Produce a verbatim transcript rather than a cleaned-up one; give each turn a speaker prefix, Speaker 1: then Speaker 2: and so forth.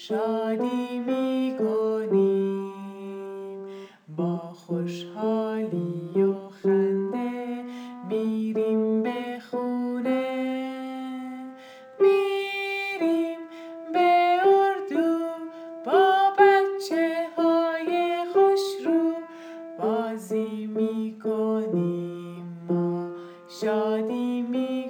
Speaker 1: شادی می کنیم. با خوشحالی و خنده میریم به خونه، میریم به اردو با بچه های خوشرو، بازی می کنیم ما، شادی می